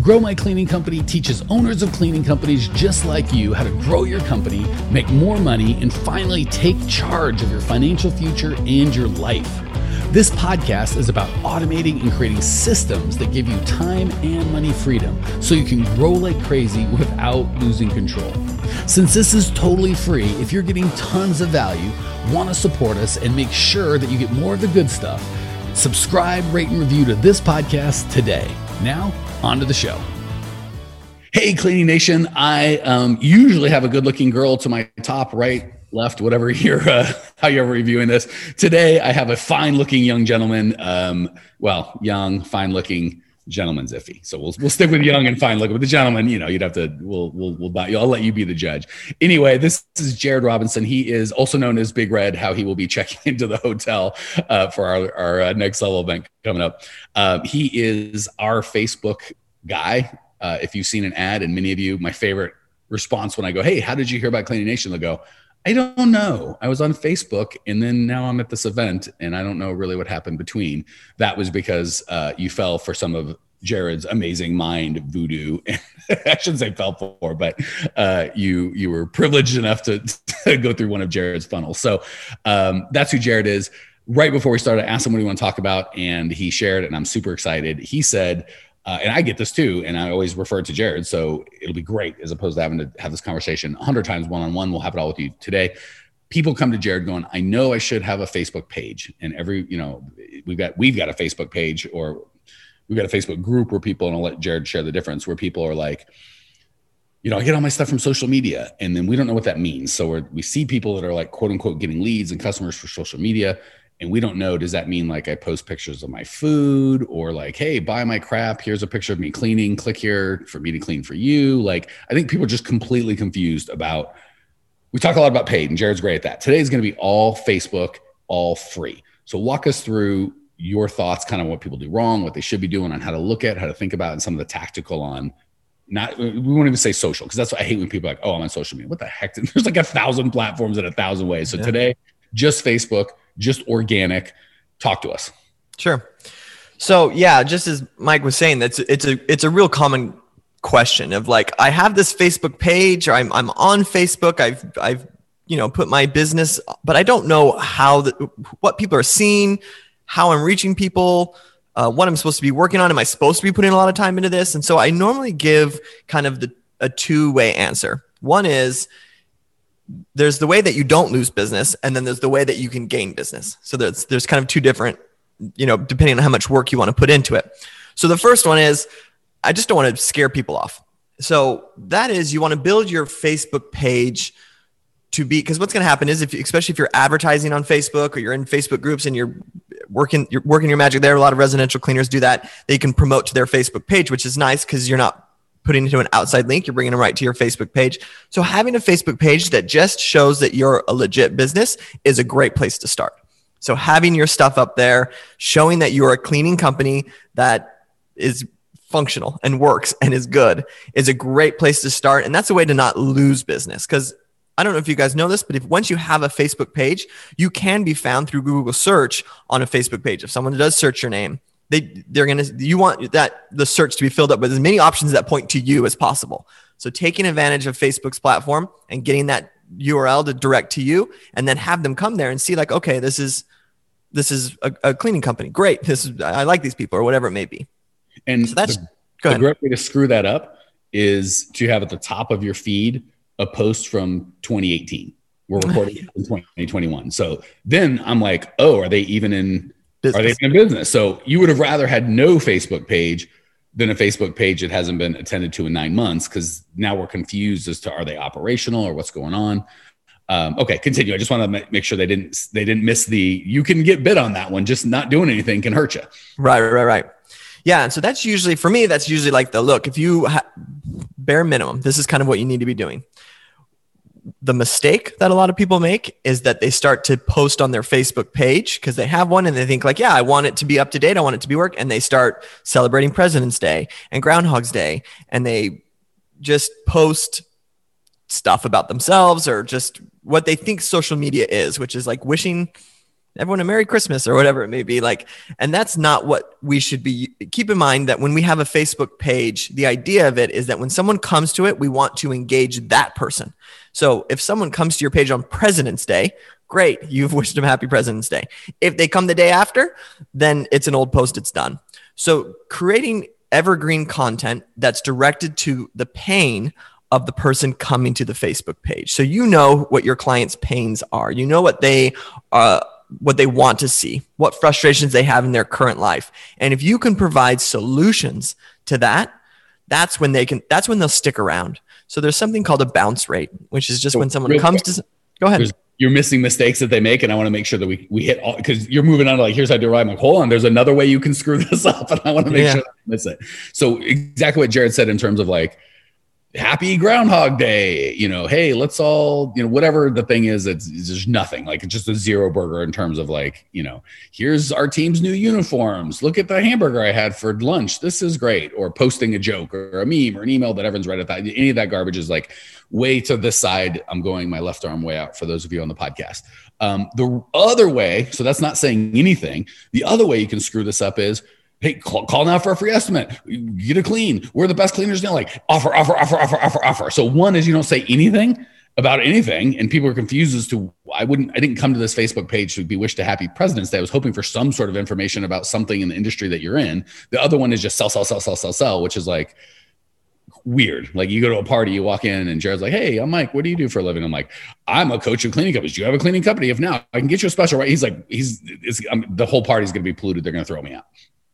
Grow My Cleaning Company teaches owners of cleaning companies just like you how to grow your company, make more money, and finally take charge of your financial future and your life. This podcast is about automating and creating systems that give you time and money freedom so you can grow like crazy without losing control. Since this is totally free, if you're getting tons of value, want to support us and make sure that you get more of the good stuff, subscribe, rate, and review to this podcast today. Now, on to the show. Hey, Cleaning Nation. I usually have a good-looking girl to my top, right, left, whatever you're, how you're reviewing this. Today, I have a fine-looking young gentleman. Young, fine-looking gentleman's iffy. So we'll stick with young and fine-looking. But the gentleman, you'd have to. I'll let you be the judge. Anyway, this is Jared Robinson. He is also known as Big Red. How he will be checking into the hotel for our next level event coming up. He is our Facebook guy. If you've seen an ad, and many of you, my favorite response when I go, "Hey, how did you hear about Cleaning Nation?" They'll go, "I don't know. I was on Facebook, and then now I'm at this event, and I don't know really what happened between." That was because you fell for some of Jared's amazing mind voodoo. I shouldn't say fell for, but you were privileged enough to go through one of Jared's funnels. So that's who Jared is. Right before we started, I asked him what he wanted to talk about, and he shared it, and I'm super excited. He said, and I get this too, and I always refer to Jared, so it'll be great as opposed to having to have this conversation 100 times one-on-one. We'll have it all with you today. People come to Jared going, "I know I should have a Facebook page," and we've got a Facebook page, or we've got a Facebook group where people, and I'll let Jared share the difference, where people are like, I get all my stuff from social media, and then we don't know what that means. So we see people that are like, quote unquote, getting leads and customers for social media. And we don't know, does that mean like I post pictures of my food, or like, "Hey, buy my crap. Here's a picture of me cleaning. Click here for me to clean for you." Like, I think people are just completely confused about, we talk a lot about paid, and Jared's great at that. Today is going to be all Facebook, all free. So walk us through your thoughts, kind of what people do wrong, what they should be doing, on how to look at, how to think about, and some of the tactical on, we won't even say social, because that's what I hate when people are like, "Oh, I'm on social media." What the heck? There's like 1,000 platforms and 1,000 ways. So today, just Facebook, just organic. Talk to us. Sure. So yeah, just as Mike was saying, it's a real common question of like, I have this Facebook page, or I'm on Facebook. I've put my business, but I don't know what people are seeing, how I'm reaching people, what I'm supposed to be working on. Am I supposed to be putting a lot of time into this? And so I normally give kind of a two-way answer. One is, there's the way that you don't lose business, and then there's the way that you can gain business. So there's kind of two different, depending on how much work you want to put into it. So the first one is, I just don't want to scare people off. So that is, you want to build your Facebook page to be, because what's going to happen is, especially if you're advertising on Facebook, or you're in Facebook groups and you're working your magic there. A lot of residential cleaners do that. They can promote to their Facebook page, which is nice because you're not putting it to an outside link. You're bringing them right to your Facebook page. So having a Facebook page that just shows that you're a legit business is a great place to start. So having your stuff up there, showing that you're a cleaning company that is functional and works and is good, is a great place to start. And that's a way to not lose business. Because I don't know if you guys know this, but once you have a Facebook page, you can be found through Google search on a Facebook page. If someone does search your name, you want the search to be filled up with as many options that point to you as possible. So taking advantage of Facebook's platform and getting that URL to direct to you, and then have them come there and see like, okay, this is a cleaning company. Great. I like these people, or whatever it may be. And so that's the great way to screw that up is to have at the top of your feed a post from 2018. We're recording in 2021. So then I'm like, oh, are they even in business? So you would have rather had no Facebook page than a Facebook page that hasn't been attended to in 9 months, because now we're confused as to, are they operational or what's going on? Okay, continue. I just want to make sure they didn't miss you can get bid on that one. Just not doing anything can hurt you. Right. Yeah. And so that's usually, for me, that's usually like the look. If you bare minimum, this is kind of what you need to be doing. The mistake that a lot of people make is that they start to post on their Facebook page because they have one and they think like, yeah, I want it to be up to date. I want it to be work. And they start celebrating President's Day and Groundhog's Day. And they just post stuff about themselves, or just what they think social media is, which is like wishing everyone a Merry Christmas or whatever it may be. Like, and that's not what we should be. Keep in mind that when we have a Facebook page, the idea of it is that when someone comes to it, we want to engage that person. So if someone comes to your page on President's Day, great, you've wished them happy President's Day. If they come the day after, then it's an old post, it's done. So creating evergreen content that's directed to the pain of the person coming to the Facebook page. So you know what your clients' pains are. You know what they want to see, what frustrations they have in their current life. And if you can provide solutions to that, that's when they'll stick around. So there's something called a bounce rate, which is just when someone comes to, go ahead. You're missing mistakes that they make. And I want to make sure that we hit all, because you're moving on to like, here's how to do it right. I'm like, hold on, there's another way you can screw this up. And I want to make sure that I miss it. So exactly what Jared said in terms of like, happy Groundhog Day, hey, let's all, whatever the thing is, it's just nothing. Like it's just a zero burger in terms of like, here's our team's new uniforms. Look at the hamburger I had for lunch. This is great. Or posting a joke or a meme or an email that everyone's read at that. Any of that garbage is like way to this side. I'm going my left arm way out for those of you on the podcast. The other way, so that's not saying anything. The other way you can screw this up is, hey, call now for a free estimate. Get a clean. We're the best cleaners now. Like offer. So one is you don't say anything about anything, and people are confused as to I didn't come to this Facebook page to be wished a happy President's Day. I was hoping for some sort of information about something in the industry that you're in. The other one is just sell, which is like weird. Like you go to a party, you walk in, and Jared's like, "Hey, I'm Mike. What do you do for a living?" I'm like, "I'm a coach of cleaning companies. Do you have a cleaning company? If not, I can get you a special rate." He's like, the whole party's going to be polluted. They're going to throw me out.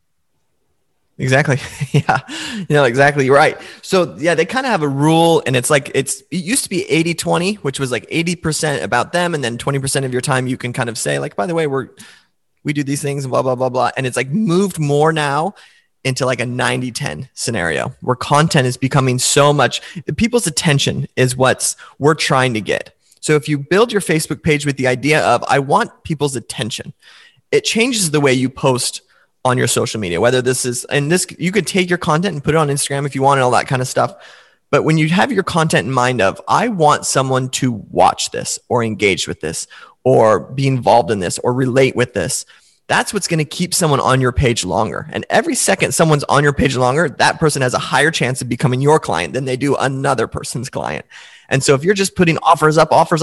Exactly. Yeah. Exactly right. So yeah, they kind of have a rule, and it's like, it used to be 80-20, which was like 80% about them. And then 20% of your time you can kind of say like, by the way, we do these things and blah, blah, blah, blah. And it's like moved more now into like a 90-10 scenario where content is becoming so much, people's attention is what we're trying to get. So if you build your Facebook page with the idea of, I want people's attention, it changes the way you post on your social media, whether this is, and this, you could take your content and put it on Instagram if you want and all that kind of stuff. But when you have your content in mind of, I want someone to watch this or engage with this or be involved in this or relate with this, that's what's going to keep someone on your page longer. And every second someone's on your page longer, that person has a higher chance of becoming your client than they do another person's client. And so if you're just putting offers up, offers,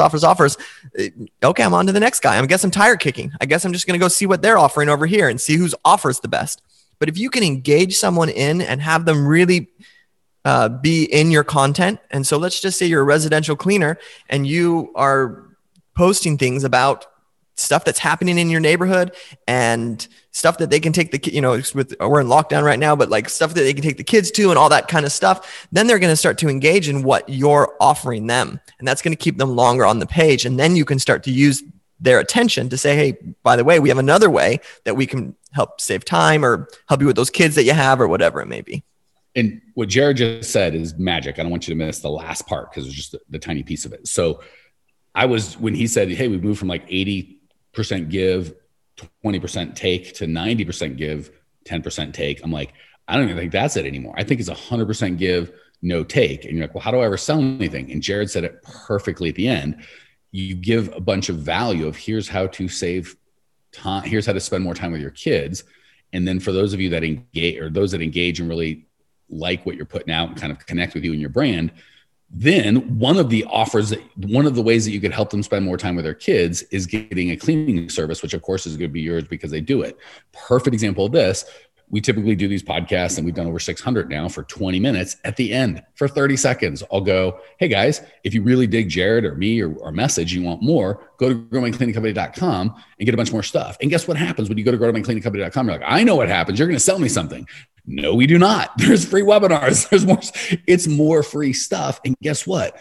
okay, I'm on to the next guy. I guess I'm tire kicking. I guess I'm just going to go see what they're offering over here and see whose offers the best. But if you can engage someone in and have them really be in your content. And so let's just say you're a residential cleaner and you are posting things about stuff that's happening in your neighborhood and stuff that they can take we're in lockdown right now, but like stuff that they can take the kids to and all that kind of stuff, then they're going to start to engage in what you're offering them. And that's going to keep them longer on the page. And then you can start to use their attention to say, hey, by the way, we have another way that we can help save time or help you with those kids that you have or whatever it may be. And what Jared just said is magic. I don't want you to miss the last part because it's just the tiny piece of it. So when he said, hey, we moved from like 80% give, 20% take to 90% give, 10% take. I'm like, I don't even think that's it anymore. I think it's 100% give, no take. And you're like, well, how do I ever sell anything? And Jared said it perfectly at the end. You give a bunch of value of here's how to save time. Here's how to spend more time with your kids. And then for those of you that engage or those that engage and really like what you're putting out and kind of connect with you and your brand, then one of the ways that you could help them spend more time with their kids is getting a cleaning service, which of course is going to be yours because they do it. Perfect example of this. We typically do these podcasts and we've done over 600 now for 20 minutes. At the end, for 30 seconds, I'll go, hey guys, if you really dig Jared or me or message, you want more, go to growmycleaningcompany.com and get a bunch more stuff. And guess what happens when you go to growmycleaningcompany.com? You're like, I know what happens. You're going to sell me something. No, we do not. There's free webinars. It's more free stuff. And guess what?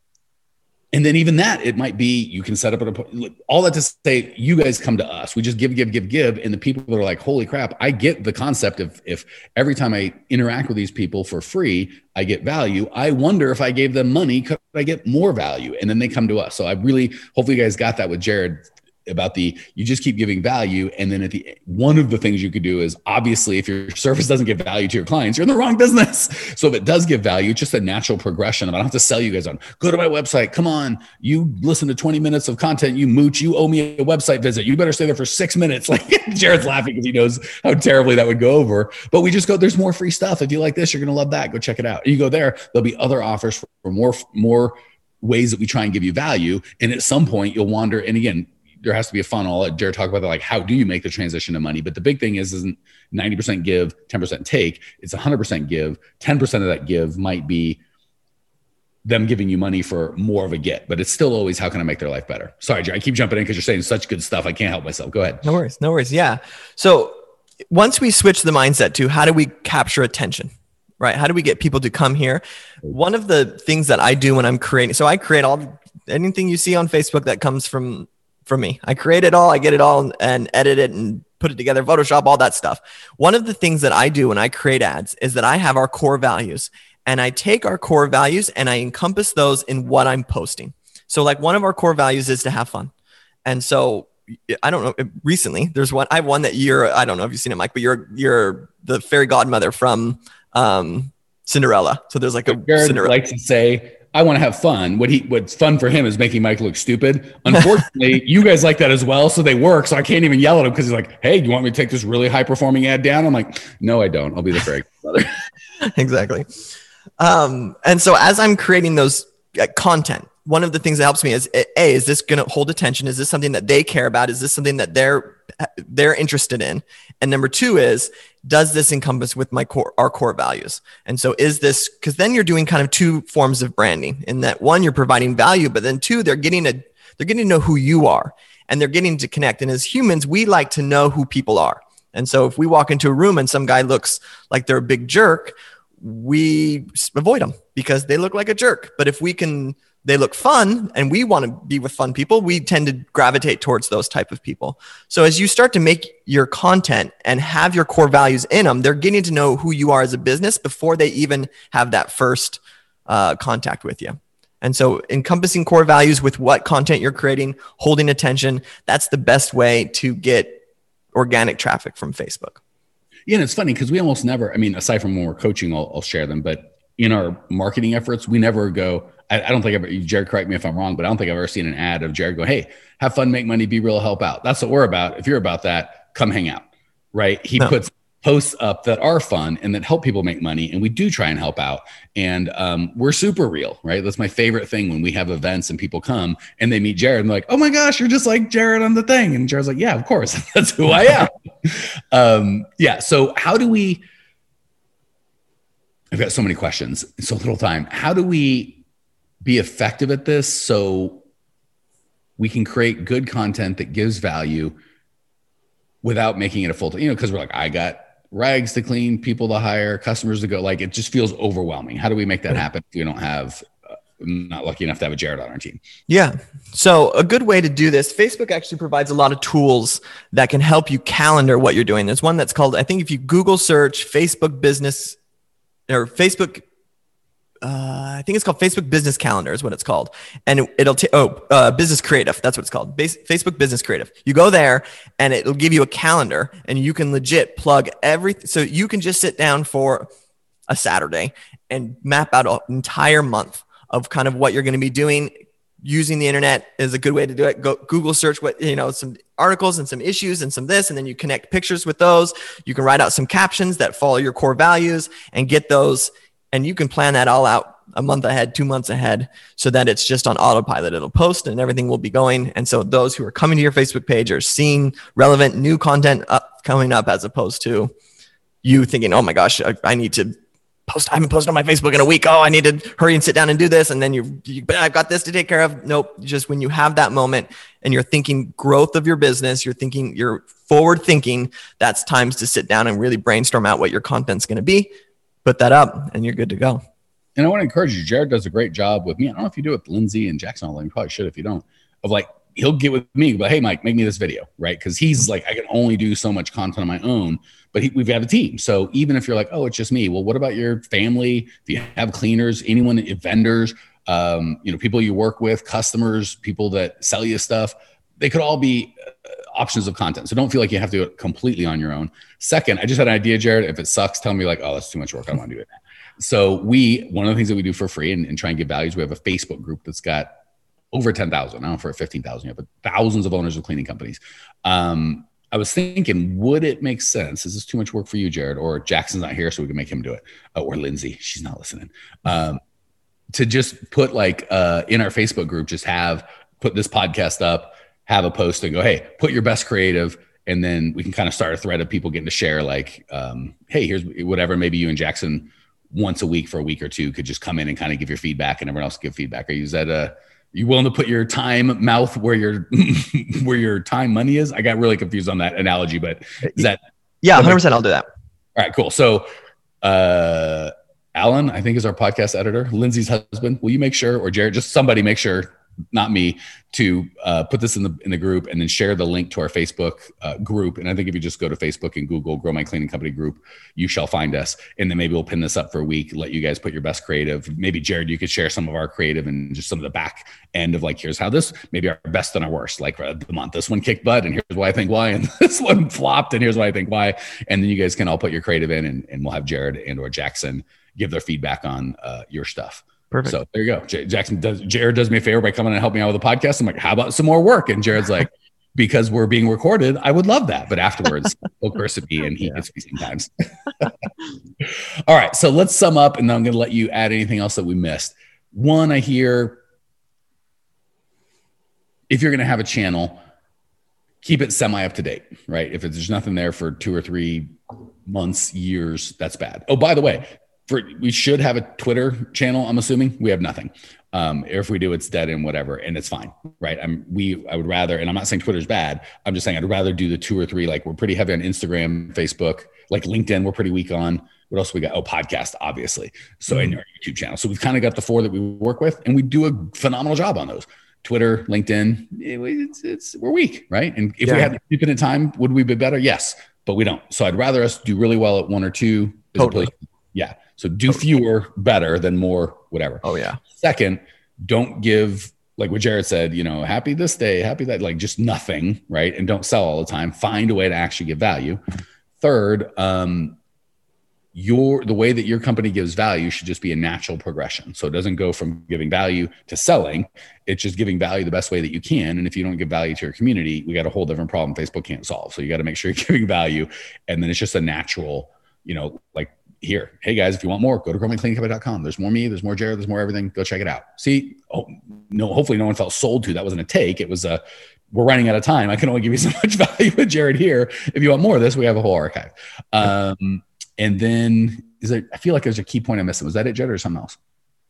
And then even that, it might be, you can set up all that to say, you guys come to us. We just give. And the people that are like, holy crap, I get the concept of if every time I interact with these people for free, I get value. I wonder if I gave them money, could I get more value? And then they come to us. So hopefully you guys got that with Jared. you just keep giving value. And then one of the things you could do is, obviously, if your service doesn't give value to your clients, you're in the wrong business. So if it does give value, it's just a natural progression of, I don't have to sell you guys on, go to my website. Come on. You listen to 20 minutes of content, you mooch, you owe me a website visit. You better stay there for 6 minutes. Like Jared's laughing because he knows how terribly that would go over, but we just go, there's more free stuff. If you like this, you're going to love that. Go check it out. You go there, there'll be other offers for more ways that we try and give you value. And at some point you'll wander. And again, there has to be a funnel. I'll let Jared talk about that. Like, how do you make the transition to money? But the big thing isn't 90% give, 10% take. It's 100% give. 10% of that give might be them giving you money for more of a get, but it's still always, how can I make their life better? Sorry, Jared, I keep jumping in because you're saying such good stuff. I can't help myself. Go ahead. No worries. Yeah. So once we switch the mindset to how do we capture attention, right? How do we get people to come here? One of the things that I do when I'm creating, so I create anything you see on Facebook that comes from me. I create it all, I get it all and edit it and put it together, Photoshop, all that stuff. One of the things that I do when I create ads is that I have our core values, and I take our core values and I encompass those in what I'm posting. So like one of our core values is to have fun. And so I don't know, recently I have one that I don't know if you've seen it, Mike, but you're the fairy godmother from Cinderella. So there's like a Jared Cinderella. Likes to say, I want to have fun. What's fun for him is making Mike look stupid. Unfortunately, you guys like that as well. So they work. So I can't even yell at him because he's like, hey, do you want me to take this really high performing ad down? I'm like, no, I don't. I'll be the fairy godmother. Exactly. And so as I'm creating those content, one of the things that helps me is, is this going to hold attention? Is this something that they care about? Is this something that they're interested in? And number two is, does this encompass with our core values? And so is this, because then you're doing kind of two forms of branding, in that one, you're providing value, but then two, they're getting to know who you are, and they're getting to connect. And as humans, we like to know who people are. And so if we walk into a room and some guy looks like they're a big jerk, we avoid them because they look like a jerk. But if they look fun and we want to be with fun people, we tend to gravitate towards those type of people. So as you start to make your content and have your core values in them, they're getting to know who you are as a business before they even have that first contact with you. And so encompassing core values with what content you're creating, holding attention, that's the best way to get organic traffic from Facebook. Yeah, and it's funny because we almost never, aside from when we're coaching, I'll share them, but in our marketing efforts, we never go, I don't think Jared, correct me if I'm wrong, but I don't think I've ever seen an ad of Jared go, hey, have fun, make money, be real, help out. That's what we're about. If you're about that, come hang out, right? He puts posts up that are fun and that help people make money. And we do try and help out. And we're super real, right? That's my favorite thing when we have events and people come and they meet Jared and they're like, oh my gosh, you're just like Jared on the thing. And Jared's like, yeah, of course. That's who I am. So how do we, I've got so many questions, so little time. How do we be effective at this so we can create good content that gives value without making it a full time, because we're like, I got rags to clean, people to hire, customers to go, like, it just feels overwhelming. How do we make that happen if we don't have, not lucky enough to have a Jared on our team? Yeah. So a good way to do this, Facebook actually provides a lot of tools that can help you calendar what you're doing. There's one that's called, I think if you Google search Facebook business or Facebook, I think it's called Facebook Business Calendar is what it's called. And it'll Business Creative. That's what it's called. Facebook Business Creative. You go there and it'll give you a calendar and you can legit plug everything. So you can just sit down for a Saturday and map out an entire month of kind of what you're going to be doing. Using the internet is a good way to do it. Go Google search some articles and some issues and some this, and then you connect pictures with those. You can write out some captions that follow your core values and get those. And you can plan that all out a month ahead, 2 months ahead, so that it's just on autopilot. It'll post and everything will be going. And so those who are coming to your Facebook page are seeing relevant new content coming up, as opposed to you thinking, oh my gosh, I need to post. I haven't posted on my Facebook in a week. Oh, I need to hurry and sit down and do this. And then but I've got this to take care of. Nope. Just when you have that moment and you're thinking growth of your business, you're forward thinking, that's times to sit down and really brainstorm out what your content's going to be. Put that up and you're good to go. And I want to encourage you. Jared does a great job with me. I don't know if you do it with Lindsay and Jackson. You probably should if you don't. Of like, he'll get with me, but hey, Mike, make me this video, right? Because he's like, I can only do so much content on my own, but we've got a team. So even if you're like, oh, it's just me. Well, what about your family? If you have cleaners, vendors, people you work with, customers, people that sell you stuff, they could all be options of content. So don't feel like you have to do it completely on your own. Second, I just had an idea, Jared. If it sucks, tell me like, oh, that's too much work. I don't want to do it. So one of the things that we do for free and try and give values, we have a Facebook group that's got over 10,000. I don't know for 15,000 yet, but thousands of owners of cleaning companies. I was thinking, would it make sense? Is this too much work for you, Jared? Or Jackson's not here, so we can make him do it. Or Lindsay, she's not listening. To just put like in our Facebook group, just put this podcast up, have a post and go, hey, put your best creative. And then we can kind of start a thread of people getting to share like, hey, here's whatever. Maybe you and Jackson once a week for a week or two could just come in and kind of give your feedback and everyone else give feedback. You willing to put your time mouth where your time money is? I got really confused on that analogy, but is that? Yeah, 100%. I'll do that. All right, cool. So, Alan, I think is our podcast editor, Lindsay's husband. Will you make sure, or Jared, just somebody make sure, not me, to put this in the group and then share the link to our Facebook group. And I think if you just go to Facebook and Google Grow My Cleaning Company group, you shall find us. And then maybe we'll pin this up for a week, let you guys put your best creative. Maybe Jared, you could share some of our creative and just some of the back end of like, here's how this, maybe our best and our worst, like the month, this one kicked butt and here's why I think why, and this one flopped and here's why I think why. And then you guys can all put your creative in and we'll have Jared and or Jackson give their feedback on your stuff. Perfect. So there you go. Jared does me a favor by coming and helping me out with the podcast. I'm like, how about some more work? And Jared's like, because we're being recorded, I would love that. But afterwards, he'll curse at me and he gets me sometimes. All right. So let's sum up and then I'm going to let you add anything else that we missed. One, I hear if you're going to have a channel, keep it semi up to date, right? If there's nothing there for 2 or 3 months, years, that's bad. Oh, by the way, we should have a Twitter channel. I'm assuming we have nothing. If we do, it's dead and whatever, and it's fine, right? I would rather, and I'm not saying Twitter's bad. I'm just saying I'd rather do the 2 or 3. Like we're pretty heavy on Instagram, Facebook, like LinkedIn. We're pretty weak on. What else we got? Oh, podcast, obviously. So in our YouTube channel. So we've kind of got the 4 that we work with, and we do a phenomenal job on those. Twitter, LinkedIn, we're weak, right? And if we had infinite time, would we be better? Yes, but we don't. So I'd rather us do really well at 1 or 2. Totally. Yeah. So do fewer better than more, whatever. Oh yeah. Second, don't give, like what Jared said, happy this day, happy that, like just nothing, right? And don't sell all the time. Find a way to actually give value. Third, the way that your company gives value should just be a natural progression. So it doesn't go from giving value to selling. It's just giving value the best way that you can. And if you don't give value to your community, we got a whole different problem Facebook can't solve. So you got to make sure you're giving value. And then it's just a natural, like, here, hey guys, if you want more, go to growmycleaningcompany.com. There's more me, there's more Jared, there's more everything. Go check it out. See, hopefully no one felt sold to. That wasn't a take. It was we're running out of time. I can only give you so much value with Jared here. If you want more of this, we have a whole archive. And then I feel like there's a key point I'm missing. Was that it, Jared, or something else?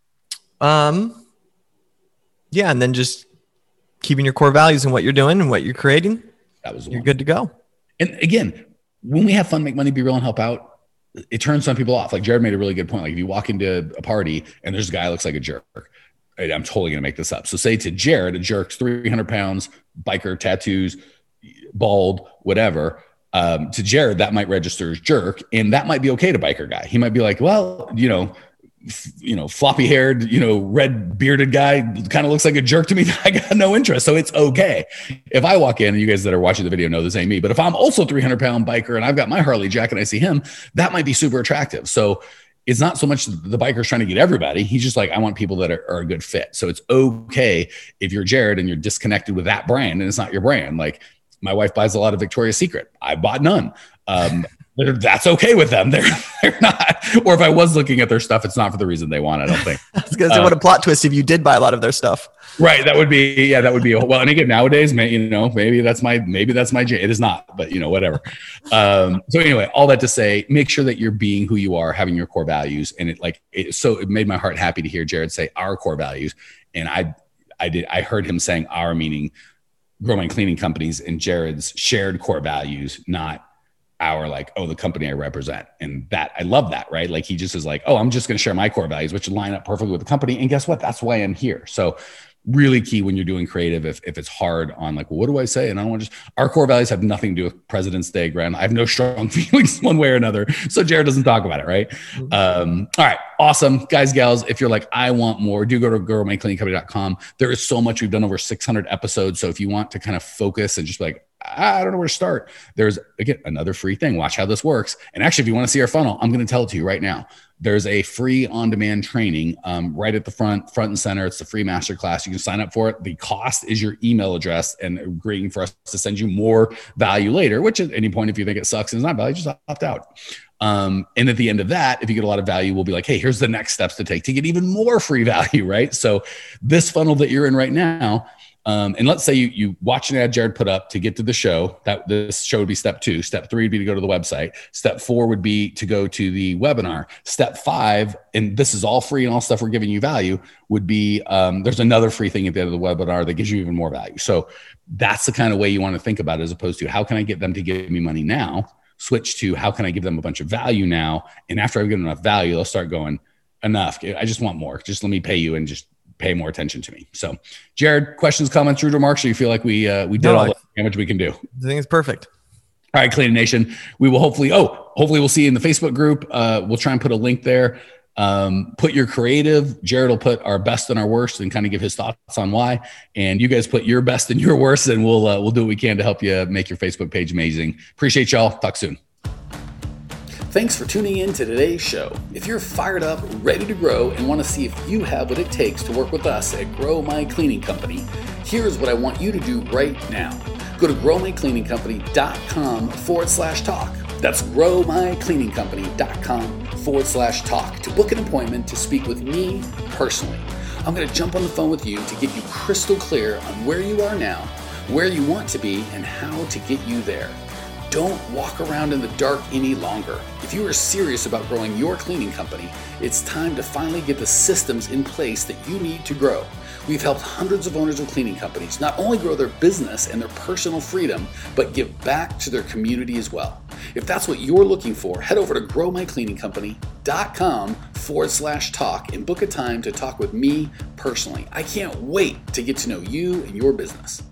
Yeah, and then just keeping your core values and what you're doing and what you're creating. You're good to go. And again, when we have fun, make money, be real, and help out, it turns some people off. Like Jared made a really good point. Like if you walk into a party and there's a guy who looks like a jerk, right? I'm totally going to make this up. So say to Jared, a jerk's 300 pounds, biker, tattoos, bald, whatever. To Jared, that might register as jerk. And that might be okay to biker guy. He might be like, well, floppy haired, red bearded guy kind of looks like a jerk to me. I got no interest. So it's okay. If I walk in, and you guys that are watching the video know this ain't me, but if I'm also 300-pound biker and I've got my Harley jacket and I see him, that might be super attractive. So it's not so much the biker's trying to get everybody. He's just like, I want people that are a good fit. So it's okay if you're Jared and you're disconnected with that brand and it's not your brand. Like my wife buys a lot of Victoria's Secret. I bought none. That's okay with them. They're not, or if I was looking at their stuff, it's not for the reason they want. I don't think. I was going to say, what a plot twist if you did buy a lot of their stuff. Right. That would be well. And again, nowadays, maybe that's my it is not, but whatever. So anyway, all that to say, make sure that you're being who you are, having your core values, and it made my heart happy to hear Jared say our core values, and I heard him saying our, meaning Grow My Cleaning Companies and Jared's shared core values, not our the company I represent. And that I love that, right? Like he just is like, oh, I'm just going to share my core values, which line up perfectly with the company. And guess what? That's why I'm here. So really key when you're doing creative. If it's hard on like, well, what do I say? And I don't want to just, our core values have nothing to do with President's Day, Graham. I have no strong feelings one way or another. So Jared doesn't talk about it, right? All right. Awesome. Guys, gals, if you're like, I want more, do go to growmycleaningcompany.com. There is so much. We've done over 600 episodes. So if you want to kind of focus and just be like, I don't know where to start, there's, again, another free thing. Watch how this works. And actually, if you want to see our funnel, I'm going to tell it to you right now. There's a free on-demand training right at the front and center. It's the free masterclass. You can sign up for it. The cost is your email address and agreeing for us to send you more value later, which at any point, if you think it sucks and it's not value, just opt out. And at the end of that, if you get a lot of value, we'll be like, hey, here's the next steps to take to get even more free value, right? So this funnel that you're in right now, and let's say you watch an ad Jared put up to get to the show, that this show would be step 2. Step 3 would be to go to the website. Step 4 would be to go to the webinar. Step 5, and this is all free and all stuff we're giving you value, would be there's another free thing at the end of the webinar that gives you even more value. So that's the kind of way you want to think about it, as opposed to how can I get them to give me money now? Switch to how can I give them a bunch of value now? And after I've given enough value, they'll start going, enough. I just want more. Just let me pay you and just pay more attention to me. So Jared, questions, comments, rude remarks? Or you feel like we did all the damage we can do? I think it's perfect. All right, Cleaning Nation. We will hopefully we'll see you in the Facebook group. We'll try and put a link there. Put your creative. Jared will put our best and our worst and kind of give his thoughts on why. And you guys put your best and your worst, and we'll do what we can to help you make your Facebook page amazing. Appreciate y'all. Talk soon. Thanks for tuning in to today's show. If you're fired up, ready to grow, and want to see if you have what it takes to work with us at Grow My Cleaning Company, here's what I want you to do right now. Go to growmycleaningcompany.com/talk. That's growmycleaningcompany.com/talk to book an appointment to speak with me personally. I'm going to jump on the phone with you to get you crystal clear on where you are now, where you want to be, and how to get you there. Don't walk around in the dark any longer. If you are serious about growing your cleaning company, it's time to finally get the systems in place that you need to grow. We've helped hundreds of owners of cleaning companies not only grow their business and their personal freedom, but give back to their community as well. If that's what you're looking for, head over to growmycleaningcompany.com/talk and book a time to talk with me personally. I can't wait to get to know you and your business.